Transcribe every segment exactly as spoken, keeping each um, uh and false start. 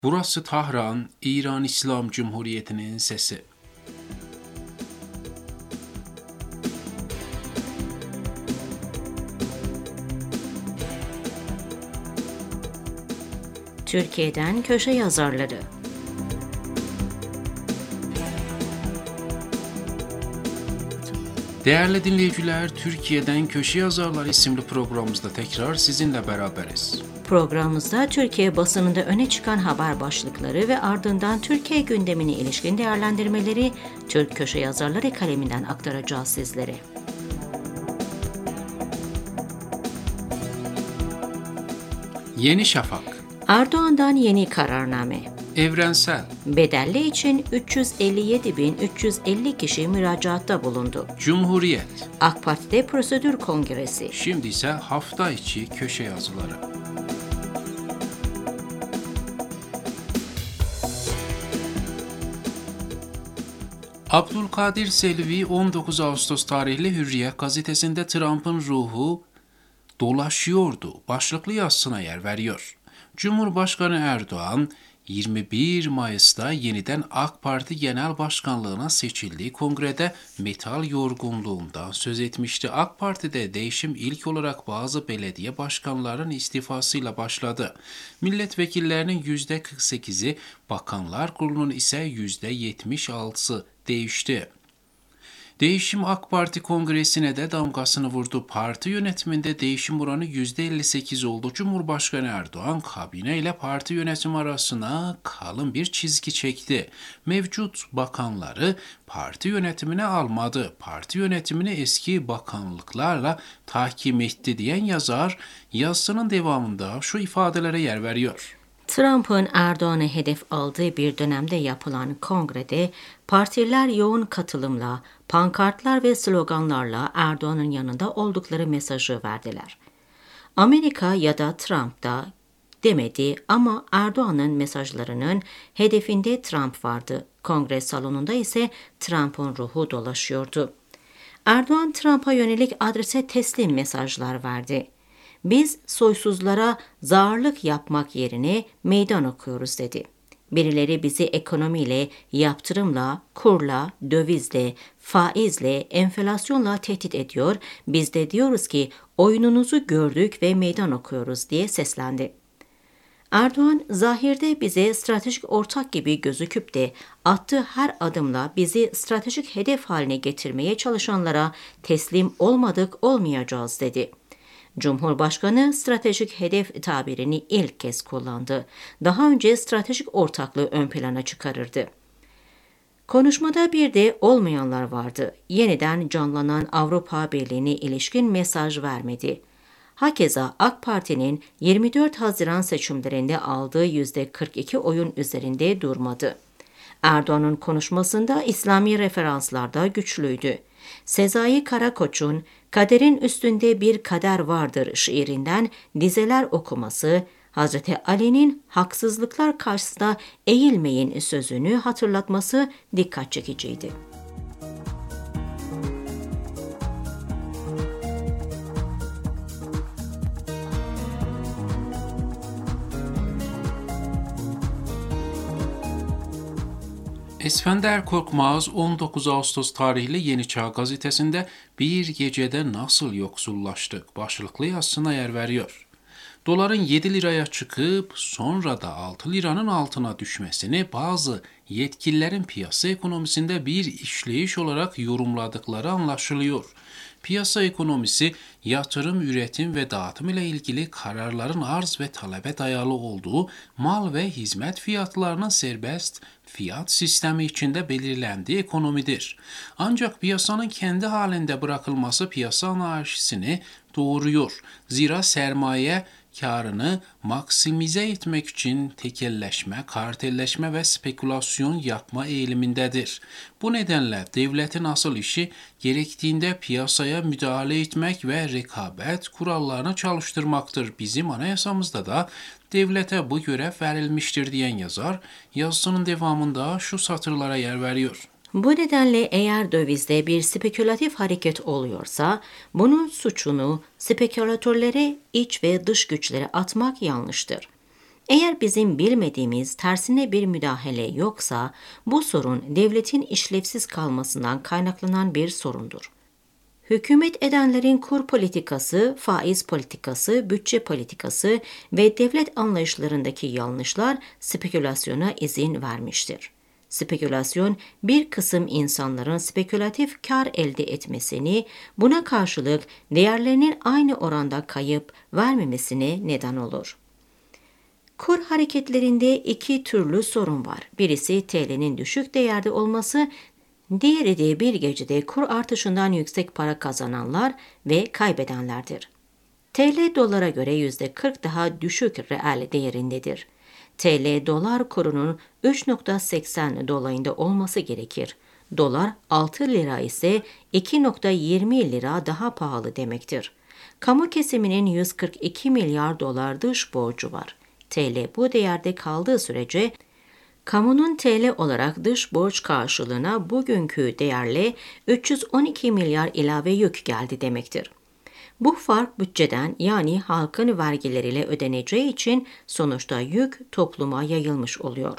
Burası Tahran, İran İslam Cumhuriyeti'nin sesi. Türkiye'den köşe yazarları. Değerli dinleyiciler, Türkiye'den Köşe Yazarlar isimli programımızda tekrar sizinle beraberiz. Programımızda Türkiye basınında öne çıkan haber başlıkları ve ardından Türkiye gündemine ilişkin değerlendirmeleri Türk köşe yazarları kaleminden aktaracağız sizlere. Yeni Şafak, Erdoğan'dan yeni kararname. Evrensel, Bedelli için üç yüz elli yedi bin üç yüz elli kişi müracaatta bulundu. Cumhuriyet, AK Parti'de prosedür kongresi. şimdi ise hafta içi köşe yazıları. Abdülkadir Selvi on dokuz Ağustos tarihli Hürriyet gazetesinde Trump'ın ruhu dolaşıyordu başlıklı yazısına yer veriyor. Cumhurbaşkanı Erdoğan yirmi bir Mayıs'ta yeniden AK Parti Genel Başkanlığına seçildiği kongrede metal yorgunluğundan söz etmişti. AK Parti'de değişim ilk olarak bazı belediye başkanlarının istifasıyla başladı. Milletvekillerinin yüzde kırk sekizi, Bakanlar Kurulu'nun ise yüzde yetmiş altısı değişti. Değişim AK Parti kongresine de damgasını vurdu. Parti yönetiminde değişim oranı yüzde elli sekiz oldu. Cumhurbaşkanı Erdoğan kabine ile parti yönetimi arasına kalın bir çizgi çekti. Mevcut bakanları parti yönetimine almadı. Parti yönetimini eski bakanlıklarla tahkim etti diyen yazar yazısının devamında şu ifadelere yer veriyor. Trump'ın Erdoğan'a hedef aldığı bir dönemde yapılan kongrede partiler yoğun katılımla, pankartlar ve sloganlarla Erdoğan'ın yanında oldukları mesajı verdiler. Amerika ya da Trump da demedi ama Erdoğan'ın mesajlarının hedefinde Trump vardı. Kongre salonunda ise Trump'ın ruhu dolaşıyordu. Erdoğan Trump'a yönelik adrese teslim mesajlar verdi. Biz soysuzlara zarlık yapmak yerine meydan okuyoruz dedi. Birileri bizi ekonomiyle, yaptırımla, kurla, dövizle, faizle, enflasyonla tehdit ediyor. Biz de diyoruz ki oyununuzu gördük ve meydan okuyoruz diye seslendi. Erdoğan zahirde bize stratejik ortak gibi gözüküp de attığı her adımla bizi stratejik hedef haline getirmeye çalışanlara teslim olmadık olmayacağız dedi. Cumhurbaşkanı stratejik hedef tabirini ilk kez kullandı. Daha önce stratejik ortaklığı ön plana çıkarırdı. Konuşmada bir de olmayanlar vardı. Yeniden canlanan Avrupa Birliği'ne ilişkin mesaj vermedi. Hakeza AK Parti'nin yirmi dört Haziran seçimlerinde aldığı yüzde kırk iki oyun üzerinde durmadı. Erdoğan'ın konuşmasında İslami referanslar da güçlüydü. Sezai Karakoç'un "Kaderin üstünde bir kader vardır" şiirinden dizeler okuması, Hazreti Ali'nin haksızlıklar karşısında eğilmeyin sözünü hatırlatması dikkat çekiciydi. Esfender Korkmaz on dokuz Ağustos tarihli Yeni Çağ gazetesinde "Bir gecede nasıl yoksullaştık" başlıklı yazısına yer veriyor. Doların yedi liraya çıkıp sonra da altı liranın altına düşmesini bazı yetkililerin piyasa ekonomisinde bir işleyiş olarak yorumladıkları anlaşılıyor. Piyasa ekonomisi, yatırım, üretim ve dağıtım ile ilgili kararların arz ve talebe dayalı olduğu mal ve hizmet fiyatlarının serbest fiyat sistemi içinde belirlendiği ekonomidir. Ancak piyasanın kendi halinde bırakılması piyasa anarşisini doğuruyor. Zira sermaye karını maksimize etmek için tekelleşme, kartelleşme ve spekülasyon yapma eğilimindedir. Bu nedenle devletin asıl işi gerektiğinde piyasaya müdahale etmek ve rekabet kurallarını çalıştırmaktır. Bizim anayasamızda da devlete bu görev verilmiştir diyen yazar, yazısının devamında şu satırlara yer veriyor. Bu nedenle eğer dövizde bir spekülatif hareket oluyorsa, bunun suçunu spekülatörlere, iç ve dış güçlere atmak yanlıştır. Eğer bizim bilmediğimiz tersine bir müdahale yoksa bu sorun devletin işlevsiz kalmasından kaynaklanan bir sorundur. Hükümet edenlerin kur politikası, faiz politikası, bütçe politikası ve devlet anlayışlarındaki yanlışlar spekülasyona izin vermiştir. Spekülasyon, bir kısım insanların spekülatif kar elde etmesini, buna karşılık değerlerinin aynı oranda kayıp vermemesine neden olur. Kur hareketlerinde iki türlü sorun var. Birisi T L'nin düşük değerde olması, diğeri de bir gecede kur artışından yüksek para kazananlar ve kaybedenlerdir. T L dolara göre yüzde kırk daha düşük reel değerindedir. T L dolar kurunun üç virgül seksen dolayında olması gerekir. Dolar altı lira ise iki virgül yirmi lira daha pahalı demektir. Kamu kesiminin yüz kırk iki milyar dolar dış borcu var. T L bu değerde kaldığı sürece kamunun T L olarak dış borç karşılığına bugünkü değerle üç yüz on iki milyar ilave yük geldi demektir. Bu fark bütçeden yani halkın vergileriyle ödeneceği için sonuçta yük topluma yayılmış oluyor.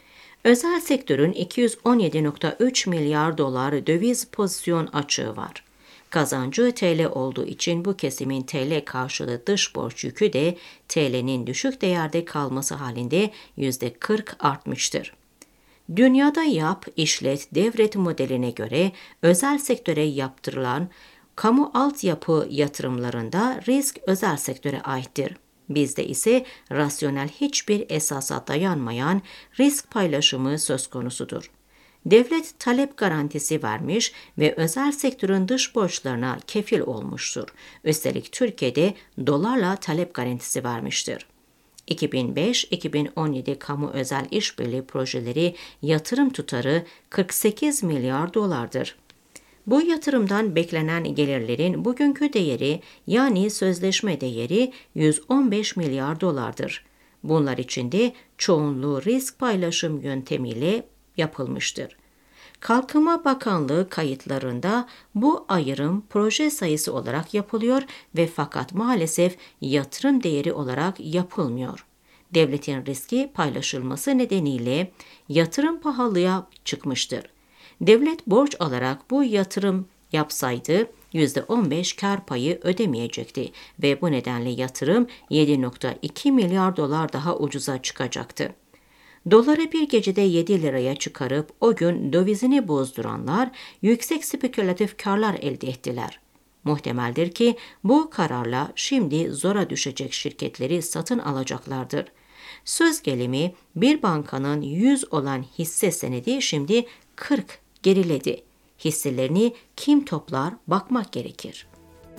Özel sektörün iki yüz on yedi virgül üç milyar dolar döviz pozisyon açığı var. Kazancı T L olduğu için bu kesimin T L karşılığı dış borç yükü de T L'nin düşük değerde kalması halinde yüzde kırk artmıştır. Dünyada yap, işlet, devret modeline göre özel sektöre yaptırılan kamu altyapı yatırımlarında risk özel sektöre aittir. Bizde ise rasyonel hiçbir esasa dayanmayan risk paylaşımı söz konusudur. Devlet talep garantisi vermiş ve özel sektörün dış borçlarına kefil olmuştur. Üstelik Türkiye'de dolarla talep garantisi vermiştir. iki bin beş iki bin on yedi kamu özel işbirliği projeleri yatırım tutarı kırk sekiz milyar dolardır. Bu yatırımdan beklenen gelirlerin bugünkü değeri yani sözleşme değeri yüz on beş milyar dolardır. Bunlar içinde çoğunluğu risk paylaşım yöntemiyle yapılmıştır. Kalkınma Bakanlığı kayıtlarında bu ayrım proje sayısı olarak yapılıyor ve fakat maalesef yatırım değeri olarak yapılmıyor. Devletin riski paylaşılması nedeniyle yatırım pahalıya çıkmıştır. Devlet borç alarak bu yatırım yapsaydı yüzde on beş kar payı ödemeyecekti ve bu nedenle yatırım yedi virgül iki milyar dolar daha ucuza çıkacaktı. Doları bir gecede yedi liraya çıkarıp o gün dövizini bozduranlar yüksek spekülatif karlar elde ettiler. Muhtemeldir ki bu kararla şimdi zora düşecek şirketleri satın alacaklardır. Söz gelimi bir bankanın yüz olan hisse senedi şimdi kırk geriledi. Hisselerini kim toplar bakmak gerekir.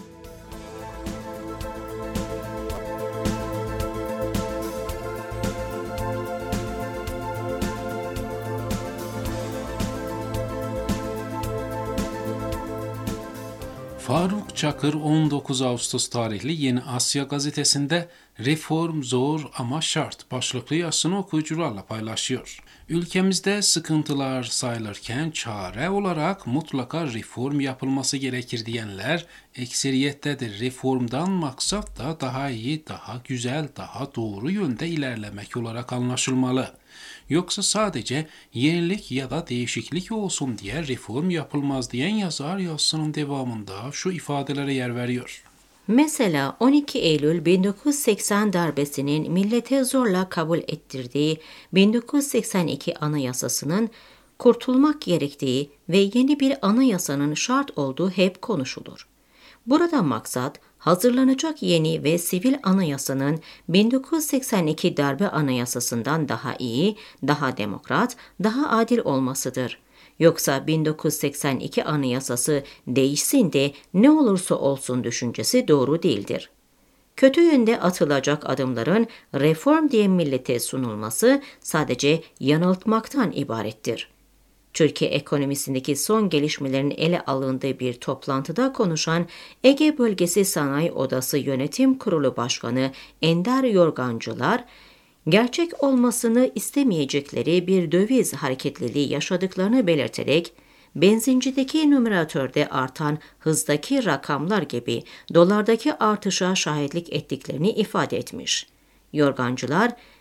Faruk Çakır on dokuz Ağustos tarihli Yeni Asya gazetesinde "Reform zor ama şart" başlıklı yazısını okuyucularla paylaşıyor. Ülkemizde sıkıntılar sayılırken çare olarak mutlaka reform yapılması gerekir diyenler ekseriyettedir. Reformdan maksat da daha iyi, daha güzel, daha doğru yönde ilerlemek olarak anlaşılmalı. Yoksa sadece yenilik ya da değişiklik olsun diye reform yapılmaz diyen yazar yazısının devamında şu ifadelere yer veriyor. Mesela on iki Eylül bin dokuz yüz seksen darbesinin millete zorla kabul ettirdiği bin dokuz yüz seksen iki Anayasası'nın kurtulmak gerektiği ve yeni bir anayasanın şart olduğu hep konuşulur. Burada maksat hazırlanacak yeni ve sivil anayasanın bin dokuz yüz seksen iki darbe anayasasından daha iyi, daha demokrat, daha adil olmasıdır. Yoksa bin dokuz yüz seksen iki anayasası değişsin de ne olursa olsun düşüncesi doğru değildir. Kötü yönde atılacak adımların reform diye millete sunulması sadece yanıltmaktan ibarettir. Türkiye ekonomisindeki son gelişmelerin ele alındığı bir toplantıda konuşan Ege Bölgesi Sanayi Odası Yönetim Kurulu Başkanı Ender Yorgancılar, gerçek olmasını istemeyecekleri bir döviz hareketliliği yaşadıklarını belirterek, benzincideki numaratörde artan hızdaki rakamlar gibi dolardaki artışa şahitlik ettiklerini ifade etmiş. Yorgancılar,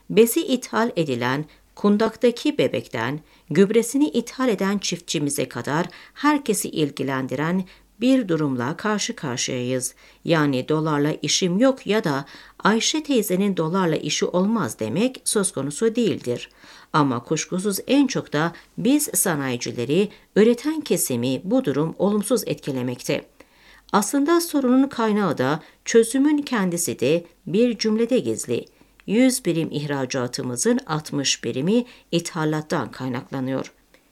Bezi ithal edilen kundaktaki bebekten, gübresini ithal eden çiftçimize kadar herkesi ilgilendiren bir durumla karşı karşıyayız. Yani dolarla işim yok ya da Ayşe teyzenin dolarla işi olmaz demek söz konusu değildir. Ama kuşkusuz en çok da biz sanayicileri, üreten kesimi bu durum olumsuz etkilemekte. Aslında sorunun kaynağı da çözümün kendisi de bir cümlede gizli. yüz birim ihracatımızın altmış birimi ithalattan kaynaklanıyor.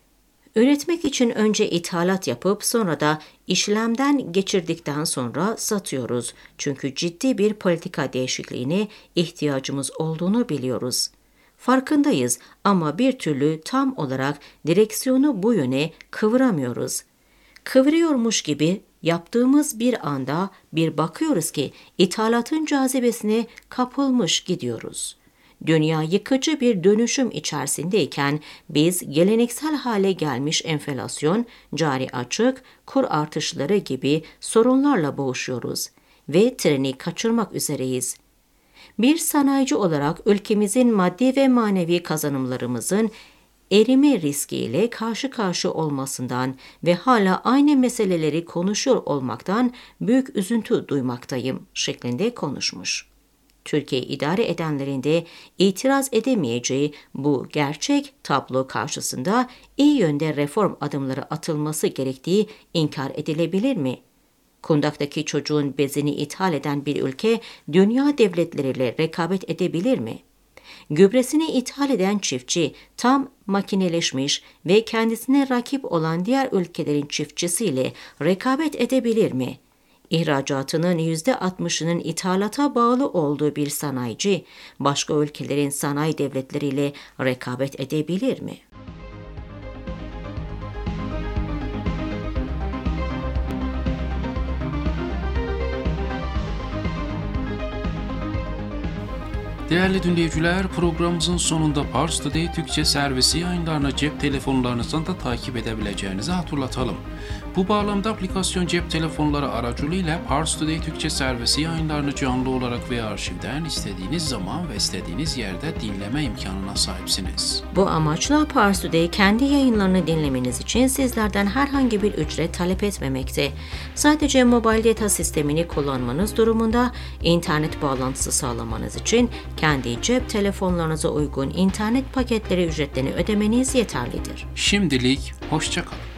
Üretmek için önce ithalat yapıp sonra da işlemden geçirdikten sonra satıyoruz. Çünkü ciddi bir politika değişikliğine ihtiyacımız olduğunu biliyoruz. Farkındayız ama bir türlü tam olarak direksiyonu bu yöne kıvıramıyoruz. Kıvırıyormuş gibi yaptığımız bir anda bir bakıyoruz ki ithalatın cazibesine kapılmış gidiyoruz. Dünya yıkıcı bir dönüşüm içerisindeyken biz geleneksel hale gelmiş enflasyon, cari açık, kur artışları gibi sorunlarla boğuşuyoruz ve treni kaçırmak üzereyiz. Bir sanayici olarak ülkemizin maddi ve manevi kazanımlarımızın erime riskiyle karşı karşı olmasından ve hala aynı meseleleri konuşuyor olmaktan büyük üzüntü duymaktayım şeklinde konuşmuş. Türkiye idare edenlerin de itiraz edemeyeceği bu gerçek tablo karşısında iyi yönde reform adımları atılması gerektiği inkar edilebilir mi? Kundaktaki çocuğun bezini ithal eden bir ülke dünya devletleriyle rekabet edebilir mi? Gübresini ithal eden çiftçi tam makineleşmiş ve kendisine rakip olan diğer ülkelerin çiftçisiyle rekabet edebilir mi? İhracatının yüzde altmışının ithalata bağlı olduğu bir sanayici, başka ülkelerin sanayi devletleriyle rekabet edebilir mi? Değerli dinleyiciler, programımızın sonunda Pars Today Türkçe servisi yayınlarını cep telefonlarınızdan da takip edebileceğinizi hatırlatalım. Bu bağlamda aplikasyon cep telefonları aracılığıyla Pars Today Türkçe servisi yayınlarını canlı olarak veya arşivden istediğiniz zaman ve istediğiniz yerde dinleme imkanına sahipsiniz. Bu amaçla Pars Today kendi yayınlarını dinlemeniz için sizlerden herhangi bir ücret talep etmemekte. Sadece mobil data sistemini kullanmanız durumunda internet bağlantısı sağlamanız için kendi cep telefonlarınıza uygun internet paketleri ücretlerini ödemeniz yeterlidir. Şimdilik hoşça kalın.